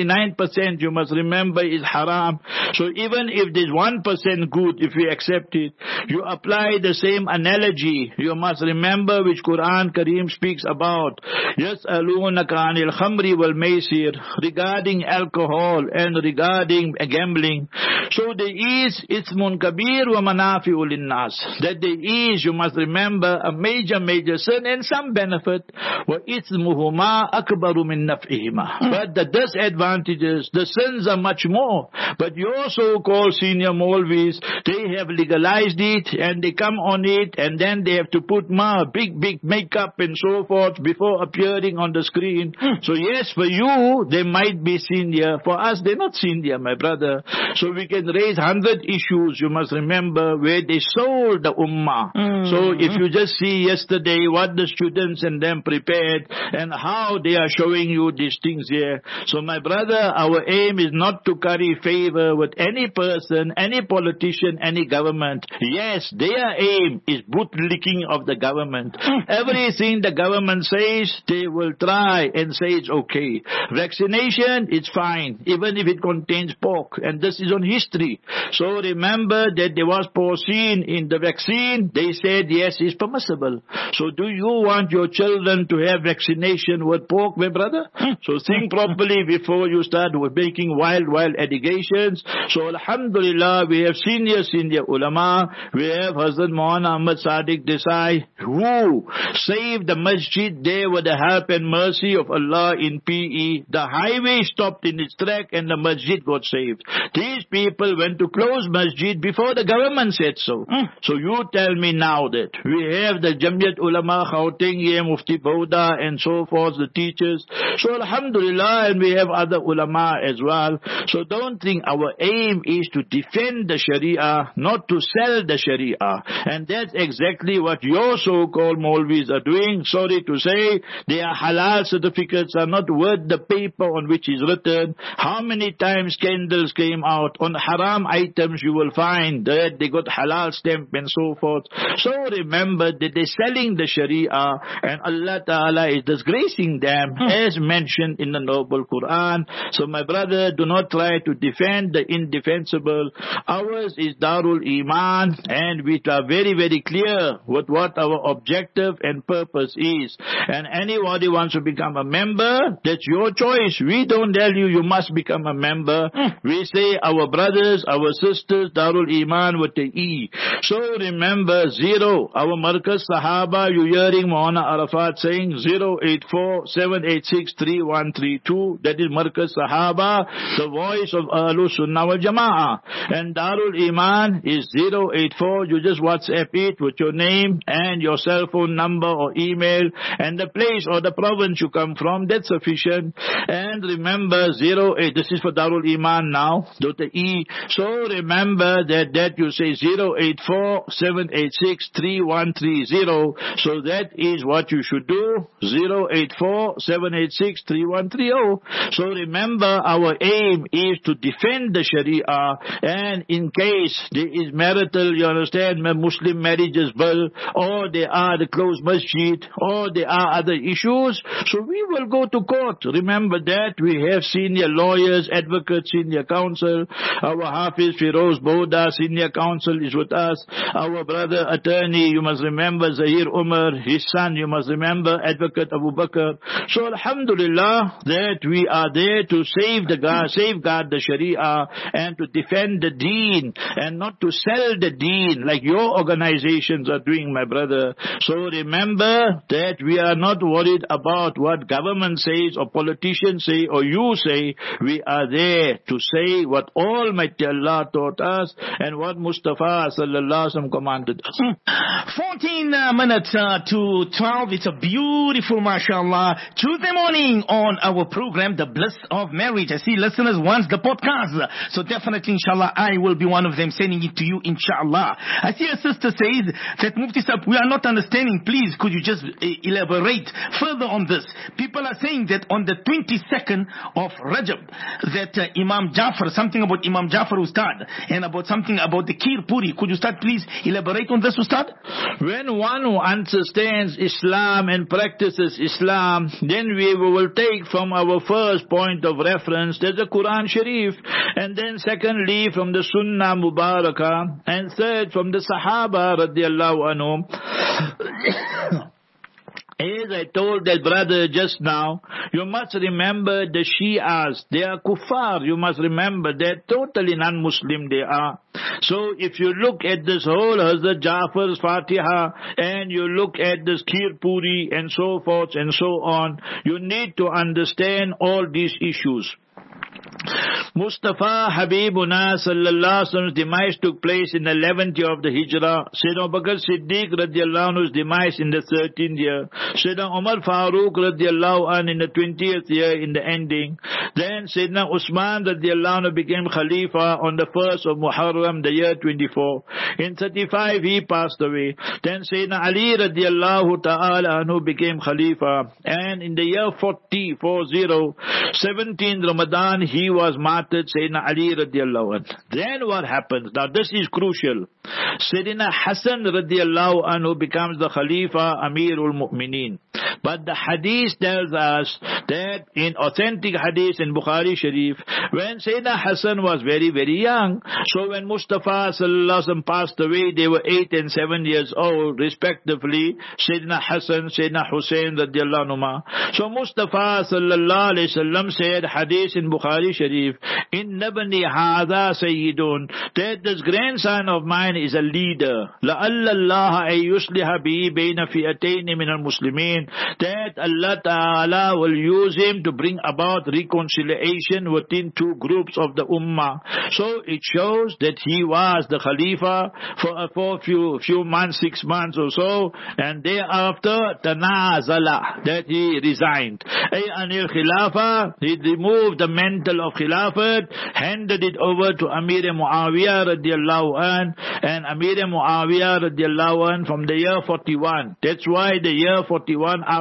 99% you must remember is haram. So even if there's 1% good, if we accept it, you apply the same analogy. You must remember which Quran Kareem speaks about. يَسْأَلُونَكَ عَنِ الْخَمْرِ وَالْمَيْسِرِ, regarding alcohol and regarding gambling. So there is إِثْمٌ كَبِيرٌ وَمَنَافِعُ لِلنَّاسِ. That there is, you must remember, a major sin and some benefit. وَإِثْمُهُمَا أَكْبَرُ مِنْ نَفْعِهِمَا. But the disadvantages, the sins are much more. But your so-called senior Maulvis, they have legalized it and they come on it and then they have to put big makeup and so forth before appearing on the screen. So yes, for you, they might be senior. For us, they're not senior, my brother. So we can raise 100 issues, you must remember, where they sold the ummah. So if you just see yesterday what the students and them prepared and how they are showing you these things here. So my brother, our aim is not to curry favor with any person, any politician, any government. Yes, their aim is bootlicking of the government. Everything the government says, they will try and say it's okay. Vaccination, it's fine, even if it contains pork. And this is on history. So remember that there was porcine in the vaccine. They said, yes, it's permissible. So do you want your children to have vaccination with pork, my brother? So think properly before you start with making wild allegations. So alhamdulillah, we have senior ulama. We have Hazrat Maulana Ahmad Sadiq Desai, who saved the masjid there with the help and mercy of Allah in PE. The highway stopped in its track and the masjid got saved. These people went to close masjid before the government said so. So you tell me now that we have the Jamiyat Ulama Gauteng here, Mufti Bauda and so forth, the teachers. So alhamdulillah, and we have other ulama as well. So don't think our aim is to defend the Sharia, not to sell the Sharia. And that's exactly what your so-called Maulvis are doing. Sorry to say, their halal certificates are not worth the paper on which is written. How many times candles came out on haram items, you will find that they got halal stamp and so forth. So remember that they're selling the Sharia, and Allah Ta'ala is disgracing them as mentioned in the noble Quran. So my brother, do not try to defend the indefensible. Ours is Darul Iman, and we are very, very clear with what our objective and purpose is. And anybody wants to become a member, that's your choice. We don't tell you you must become a member. We say our brothers, our sisters, Darul Iman with the E. So remember, 0, our Markaz Sahaba, you hearing Maulana Arafat saying 084-786-3132. That is Markaz Sahaba, the voice of Ahlul Sunnah wal Jama'ah. And Darul Iman is 084. You just WhatsApp it with your name and your cell phone number or email and the place or the province you come from. That's sufficient. And remember 08. This is for Darul Iman now. The E. So remember that you say 084-786-3130. So that is what you should do. 084-786-3130. So remember, our aim is to defend the Sharia, and in case there is marital, you understand, Muslim marriages bill, or there are the closed masjid, or there are other issues, so we will go to court. Remember that we have senior lawyers, advocates, senior counsel. Our Hafiz Firoz Boda, senior counsel, is with us. Our brother attorney, you must remember, Zahir Umar, his son, you must remember, Advocate Abu Bakr. So alhamdulillah, that we are there to safeguard the Sharia and to defend the deen and not to sell the deen like your organizations are doing, my brother. So remember that we are not worried about what government says or politicians say or you say. We are there to say what Almighty Allah taught us and what Mustafa sallallahu alaihi wasallam commanded us. 14 minutes to 12. It's a beautiful, mashallah, Tuesday morning on our program, The Bliss of Marriage. I see listeners want the podcast. So definitely, inshallah, I will be one of them sending it to you, inshallah. I see a sister says that Mufti Sahib, we are not understanding. Please, could you just elaborate further on this? People are saying that on the 22nd of Rajab, that Imam Jafar, something about Imam Jafar Ustad, and about something about the Kheer Puri. Could you start, please, elaborate on this, Ustad? When one who understands Islam and practices Islam, then we will take from our first point of reference, there's the Quran Sharif, and then secondly from the Sunnah Mubarakah, and third from the Sahaba radiallahu anhum. As I told that brother just now, you must remember the Shias, they are kuffar. You must remember that totally non-Muslim they are. So if you look at this whole Hazrat Jafar's Fatiha and you look at this Kheer Puri and so forth and so on, you need to understand all these issues. Mustafa Habibuna sallallahu alaihi wasallam's demise took place in the 11th year of the Hijrah. Sayyidina Abu Bakr Siddiq radiallahu anhu's demise in the 13th year. Sayyidina Umar Farooq radiallahu anhu in the 20th year in the ending. Then Sayyidina Usman radiallahu anhu became Khalifa on the 1st of Muharram, the year 24. In 35 he passed away. Then Sayyidina Ali radiallahu ta'ala anhu became Khalifa. And in the year 40, 17th Ramadan, he was martyred, Sayyidina Ali radiallahu anhu. Then what happens? Now this is crucial. Sayyidina Hassan radiallahu anhu becomes the Khalifa, Amirul Mu'mineen. But the hadith tells us that in authentic hadith in Bukhari Sharif, when Sayyidina Hassan was very, very young, so when Mustafa sallallahu alaihi wasallam passed away, they were 8 and 7 years old, respectively, Sayyidina Hassan, Sayyidina Hussein radiallahu anhu. So Mustafa sallallahu alaihi wasallam said, hadith in Bukhari Sharif, Inna bani hadha sayyidun, that this grandson of mine is a leader. لَأَلَّ اللَّهَ أَن يُصْلِحَ بِهِ بَيْنَ فِئَتَيْنِ مِنَ الْمُسْلِمِينَ, that Allah Ta'ala will use him to bring about reconciliation within two groups of the Ummah. So it shows that he was the Khalifa for a few months, 6 months or so, and thereafter tanazala, that he resigned. Ay anil Khilafa, he removed the mantle of Khilafat, handed it over to Amir Muawiyah radiallahu an, and Amir Muawiyah radiallahu an from the year 41. That's why the year 41 after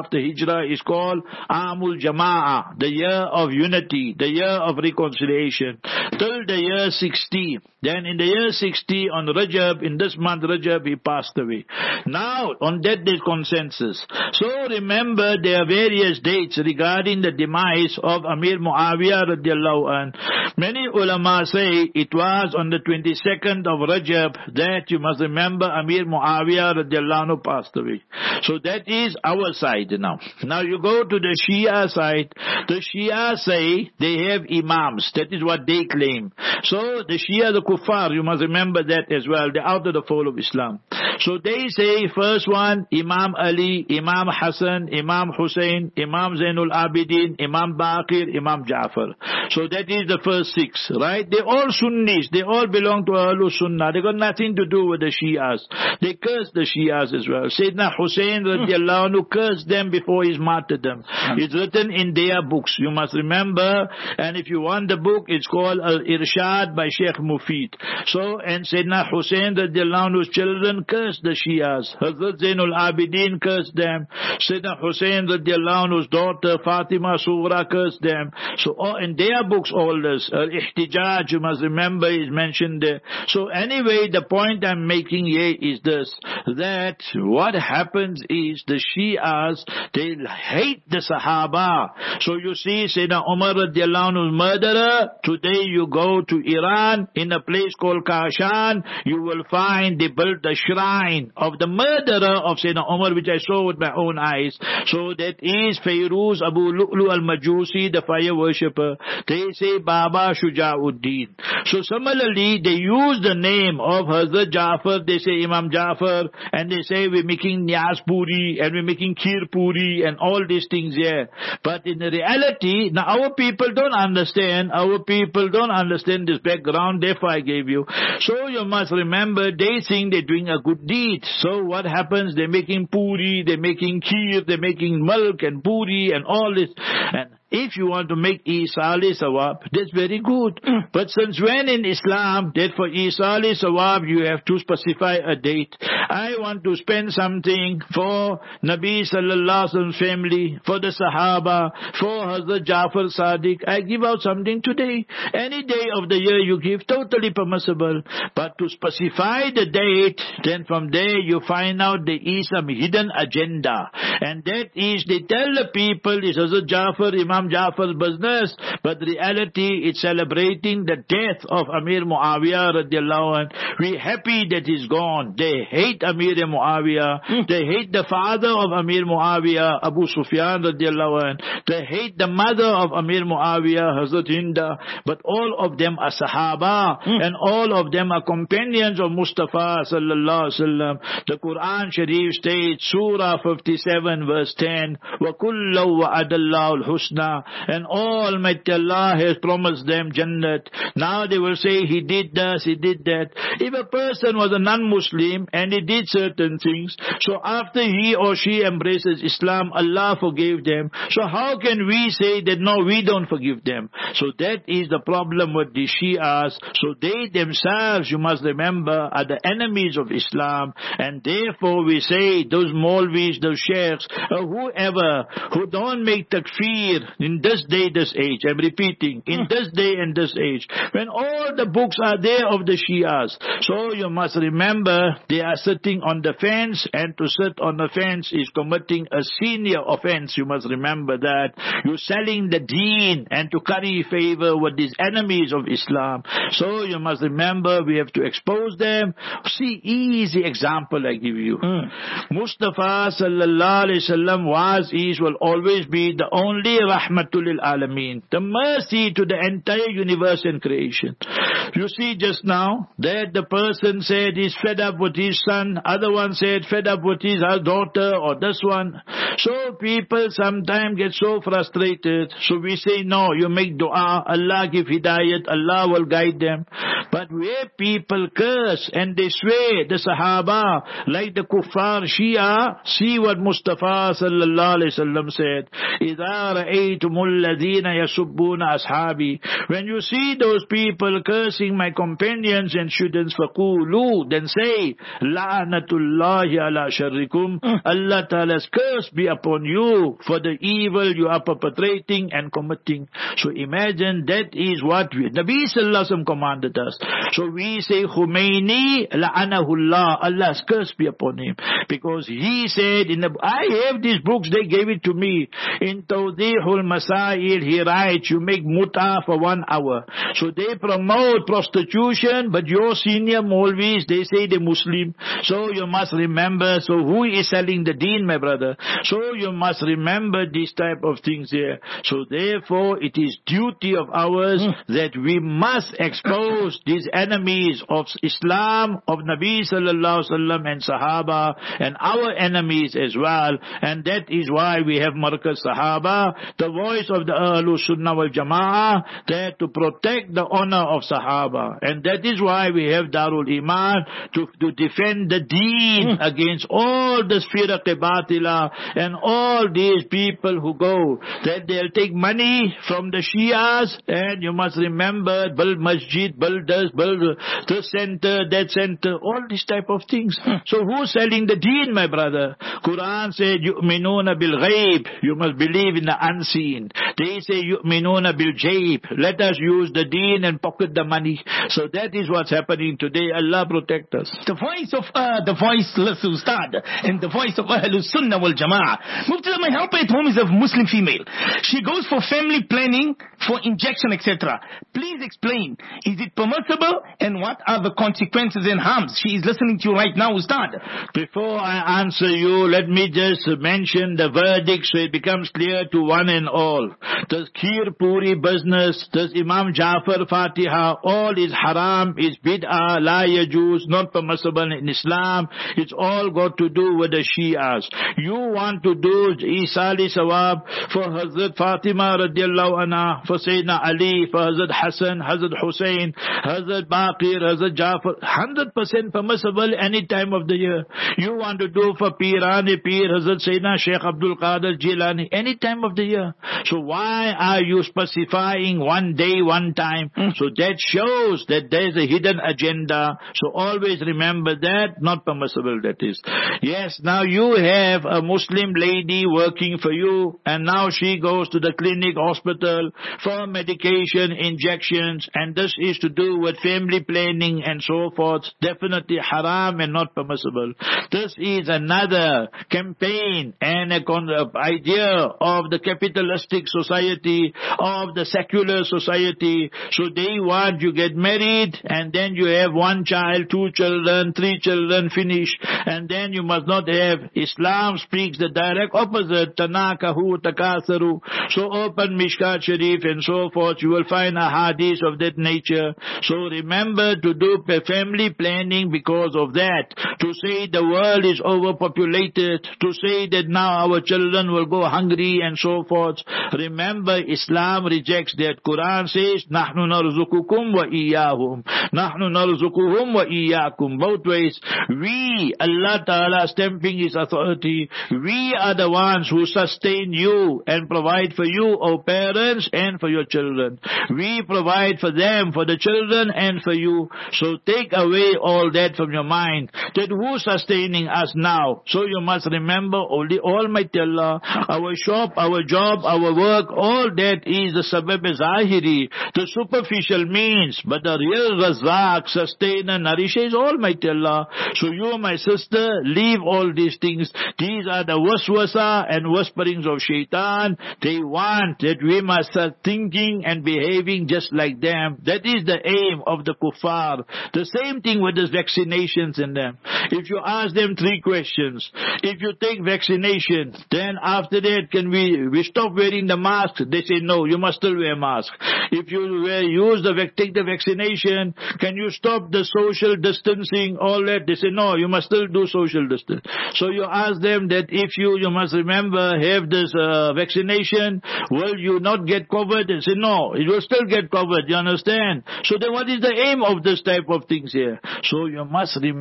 after Hijrah is called Amul Jama'ah, the year of unity, the year of reconciliation, till the year 60. Then in the year 60 on Rajab, in this month Rajab, he passed away. Now on that there's consensus. So remember there are various dates regarding the demise of Amir Muawiyah radiallahu anh. Many ulama say it was on the 22nd of Rajab that you must remember Amir Muawiyah radiallahu anhu passed away. So that is our side now. Now you go to the Shia side. The Shia say they have imams. That is what they claim. So the Shia, the Kuffar, you must remember that as well. They're out of the fold of Islam. So they say first one, Imam Ali, Imam Hassan, Imam Hussein, Imam Zainul Abidin, Imam Baqir, Imam Ja'far. So that is the first six, right? They all Sunnis. They all belong to Ahlul Sunnah. They got nothing to do with the Shias. They curse the Shias as well. Sayyidina Hussein radiallahu anhu cursed them before his martyrdom. It's written in their books. You must remember. And if you want the book, it's called Al-Irshad by Sheikh Mufid. So, and Sayyidina Hussein radiallahu anhu's children cursed the Shias. Hazrat Zainul Abidin cursed them. Sayyidina Hussein radiallahu anhu's daughter Fatima Sughra cursed them. So, in their books all this, Ihtijaj, you must remember, is mentioned there. So anyway, the point I'm making here is this, that what happens is the Shias, they hate the Sahaba. So you see, Sayyidina Umar radiallahu anhu's murderer, today you go to Iran, in a place called Kashan, you will find they built the shrine of the murderer of Sayyidina Umar, which I saw with my own eyes. So that is Fayruz Abu Lu'lu al-Majusi, the fire worshipper. They say Baba Shuja'uddin. So similarly, they use the name of Hazrat Ja'far, they say Imam Ja'far, and they say we're making Niyaz Puri, and we're making Kheer Puri, and all these things here. But in the reality, now our people don't understand this background, therefore I gave you. So you must remember, they think they're doing a good deed. So what happens? They're making Puri, they're making Kheer, they're making milk and Puri and all this. And if you want to make Isali Sawab, that's very good. But since when in Islam, that for Isali Sawab, you have to specify a date. I want to spend something for Nabi Sallallahu Alaihi Wasallam's family, for the Sahaba, for Hazrat Ja'far Sadiq. I give out something today. Any day of the year you give, totally permissible. But to specify the date, then from there you find out there is some hidden agenda. And that is, they tell the people, it's Hazrat Ja'far, Imam Ja'far's business, but reality it's celebrating the death of Amir Muawiyah radiallahu anh. We're happy that he's gone. They hate Amir Muawiyah. They hate the father of Amir Muawiyah, Abu Sufyan radiallahu anh. They hate the mother of Amir Muawiyah, Hazrat Hinda. But all of them are Sahaba, and all of them are companions of Mustafa sallallahu alaihi wasallam. The Quran Sharif states, Surah 57 verse 10, وَكُلَّوْ وَعَدَ اللَّهُ الْحُسْنَى, and Almighty Allah has promised them Jannat. Now they will say, he did this, he did that. If a person was a non-Muslim and he did certain things, so after he or she embraces Islam, Allah forgave them. So how can we say that no, we don't forgive them? So that is the problem with the Shias. So they themselves, you must remember, are the enemies of Islam, and therefore we say those Maulvis, those Sheikhs, or whoever who don't make takfir in this day, this age, I'm repeating, in this day and this age, when all the books are there of the Shias. So you must remember, they are sitting on the fence, and to sit on the fence is committing a senior offense. You must remember that. You're selling the deen and to curry favor with these enemies of Islam. So you must remember, we have to expose them. See, easy example I give you. Mustafa sallallahu alaihi wasallam will always be the only rahmatul lil alameen, the mercy to the entire universe and creation. You see just now that the person said he's fed up with his son, other one said fed up with his daughter, or this one. So people sometimes get so frustrated. So we say, no, you make dua, Allah give hidayat, Allah will guide them. But where people curse and they swear the Sahaba, like the Kuffar Shia, see what Mustafa sallallahu alaihi wasallam said. إِذَا ra'aytumul ladhina yasubbuna ashabi. When you see those people cursing my companions and students, faqulu, then say, la'natullahi ala sharrikum. Allah Ta'ala's curse be upon you for the evil you are perpetrating and committing. So imagine that is what Nabi Sallallahu Alaihi Wasallam commanded us. So we say Khomeini la'anahullah, Allah's curse be upon him, because he said I have these books, they gave it to me. In Tawdihul Masail he writes, you make muta for 1 hour. So they promote prostitution, but your senior Maulvis, they say they're Muslim. So you must remember, so who is selling the deen, my brother? So you must remember these type of things here. So therefore it is duty of ours that we must expose these enemies of Islam, of Nabi Sallallahu Alaihi Wasallam and Sahaba, and our enemies as well. And that is why we have Markaz Sahaba, the voice of the Ahlul Sunnah wal Jama'ah, there to protect the honor of Sahaba. And that is why we have Darul Iman, to defend the deen against all the Firaq Batila and all these people who go, that they'll take money from the Shias, and you must remember, build masjid, build this, build the center, that center, all these type of things. So who's selling the deen, my brother? Quran said, yu'minuna bil ghaib, you must believe in the unseen. They say, yu'minuna bil jayb, let us use the deen and pocket the money. So that is what's happening today. Allah protect us. The voice of the voiceless Ustad and the voice of Ahlul Sunnah wal Jama'ah. Mufti, my helper at home is a Muslim female. She goes for family planning, for injection, etc. Please explain, is it permissible and what are the consequences and harms? She is listening to you right now, Ustad. Before I answer you, let me just mention the verdict so it becomes clear to one and all. Does Kheer Puri business, does Imam Jafar Fatiha, all is haram, is bid'ah, la yajuz, not permissible in Islam. It's all got to do with the Shias. You want to do Isali Sawab for Hazrat Fatima radiallahu anha, for Sayyidina Ali, for Hazrat Hassan, Hazrat Hussein, Hazrat Baqir, Hazrat Jafar, 100% permissible any time of the year. You want to do for Pirani Pir, Hazrat Sayyidina Sheikh Abdul Qadir Jilani, any time of the year. So why are you specifying one day, one time? So that shows that there is a hidden agenda. So always remember that, not permissible that is. Yes, now you have a Muslim lady working for you, and now she goes to the clinic, hospital for medication, injections, and this is to do with family planning and so forth. Definitely haram and not permissible. This is another campaign and an idea of the capitalistic society, of the secular society. So they want you get married and then you have 1 child, 2 children, 3 children, finish, and then you must not have. Islam speaks the direct opposite. Tanakahu takasaru. So open Mishkat Sharif and so forth, you will find a hadith of that nature. So remember to do family planning because of that. To say the world is overpopulated, to say that now our children will go hungry and so forth. Remember, Islam rejects that. Quran says, Nahnu narzukukum wa iyahum. Nahnu narzukuhum wa iyakum. Both ways. We, Allah Ta'ala stamping His authority, we are the ones who sustain you and provide for you, O parents, and for your children. We provide for them, for the children, and for you. So take away all that from your mind. That who's sustaining us now? So you must remember only Almighty Allah. Our shop, our job, our work, all that is the sabab zahiri, the superficial means. But the real razaq, sustainer, nourisher is Almighty Allah. So you, my sister, leave all these things. These are the waswasa and whisperings of shaitan. They want that we must start thinking and behaving just like them. That is the aim of the kuffar. The same thing with the vaccinations in them. If you ask them 3 questions, if you take vaccination, then after that can we stop wearing the mask? They say no, you must still wear mask. If you take the vaccination, can you stop the social distancing, all that? They say no, you must still do social distance. So you ask them that if you must remember, have this vaccination, will you not get covered? They say no, it will still get covered, you understand? So then what is the aim of this type of things here? So you must remember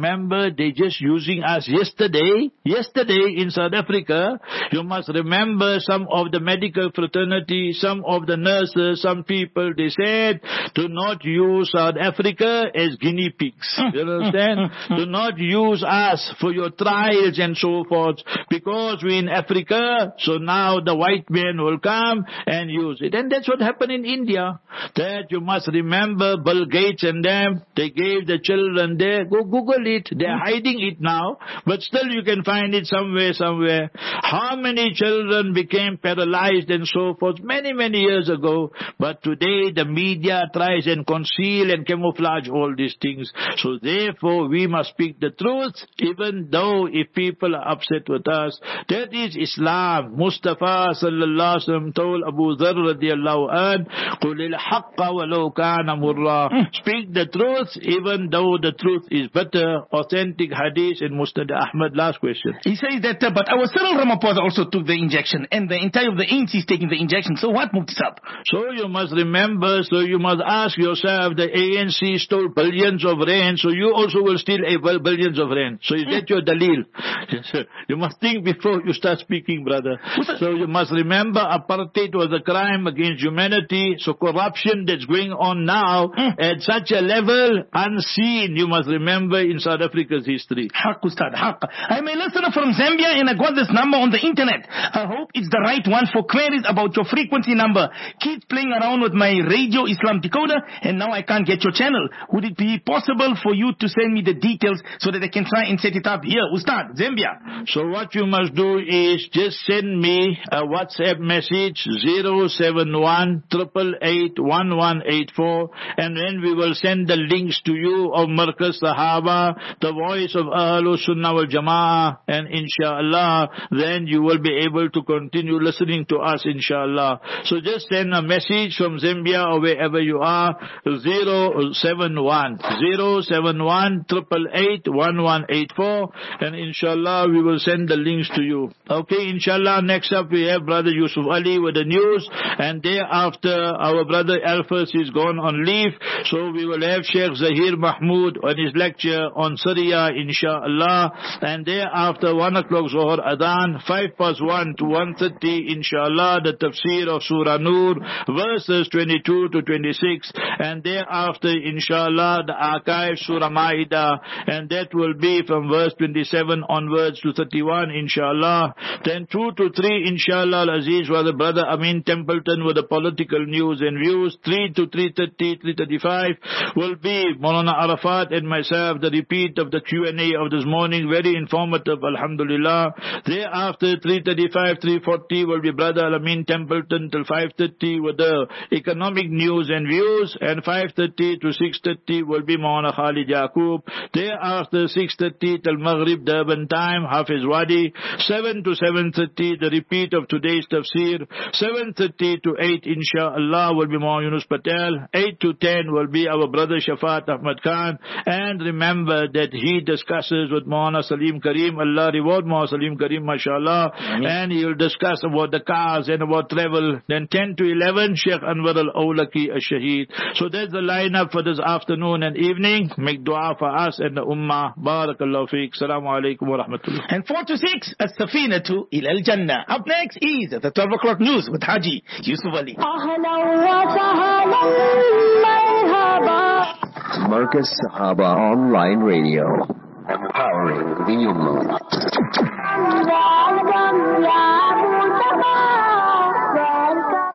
they're just using us. Yesterday in South Africa, you must remember some of the medical fraternity, some of the nurses, some people, they said, do not use South Africa as guinea pigs. You understand? Do not use us for your trials and so forth, because we're in Africa, so now the white man will come and use it. And that's what happened in India. That you must remember, Bill Gates and them, they gave the children there. Go Google it. They're hiding it now, but still you can find it somewhere. How many children became paralyzed and so forth many years ago, but today the media tries and conceal and camouflage all these things. So therefore we must speak the truth, even though if people are upset with us. That is Islam. Mustafa sallallahu alaihi wasallam told Abu Dharr radiyallahu an, qulil haqqa walau kana murra. Speak the truth, even though the truth is better. Authentic hadith in Musnad Ahmad. Last question. He says that, but our Cyril Ramaphosa also took the injection, and the entire of the ANC is taking the injection. So what moved this up? So you must remember, so you must ask yourself, the ANC stole billions of rand, so you also will steal billions of rand. So is that your dalil? You must think before you start speaking, brother. So you must remember, apartheid was a crime against humanity. So corruption that's going on now at such a level unseen, you must remember, in South Africa's history. Haq, Ustad, haq. I'm a listener from Zambia and I got this number on the internet. I hope it's the right one for queries about your frequency number. Keep playing around with my Radio Islam decoder and now I can't get your channel. Would it be possible for you to send me the details so that I can try and set it up here? Ustad, Zambia. So what you must do is just send me a WhatsApp message 071 888 1184, and then we will send the links to you of Markaz Sahaba, the voice of Ahlul Sunnah wal Jama'ah, and inshallah then you will be able to continue listening to us, inshallah. So just send a message from Zambia or wherever you are, 071 888 1184, and inshallah we will send the links to you. Okay, inshallah. Next up we have Brother Yusuf Ali with the news, and thereafter our brother Alphas is gone on leave, so we will have Sheikh Zahir Mahmood on his lecture on Syria, inshallah, and thereafter 1 o'clock Zohar Adhan, 1:05 to 1:30, inshallah, the tafsir of Surah Nur, verses 22 to 26, and thereafter, inshallah, the archive Surah Ma'idah, and that will be from verse 27 onwards to 31, inshallah. Then 2 to 3, inshallah, Aziz, was the brother Amin Templeton with the political news and views. 3 to 3:30, 3:35 will be Maulana Arafat and myself, the repeat of the Q&A of this morning, very informative, alhamdulillah. Thereafter, 3:35, 3:40 will be brother Amin Templeton till 5:30 with the economic news and views, and 5:30 to 6:30 will be Maulana Khalid Yaqub. Thereafter, 6:30 till Maghrib Durban time, Hafiz Wadi. 7 to 7:30, the repeat of today's tafsir. 7:30 to 8, inshallah, will be Maulana Yunus Patel. 8 to 10 will be our brother Shafat Ahmad Khan. And remember that he discusses with Maulana Salim Karim. Allah reward Maulana Salim Karim, mashallah. And he will discuss about the cars and about travel. Then 10 to 11, Sheikh Anwar Al-Awlaki Al-Shaheed. So that's the lineup for this afternoon and evening. Make dua for us and the ummah. Barakallahu feek. Assalamu alaikum wa rahmatullah. And 4 to 6, As-Safinatu ila al-Jannah. Up next is the 12 o'clock news with Haji Yusuf Ali. Markaz Sahaba Online Radio, empowering the ummah.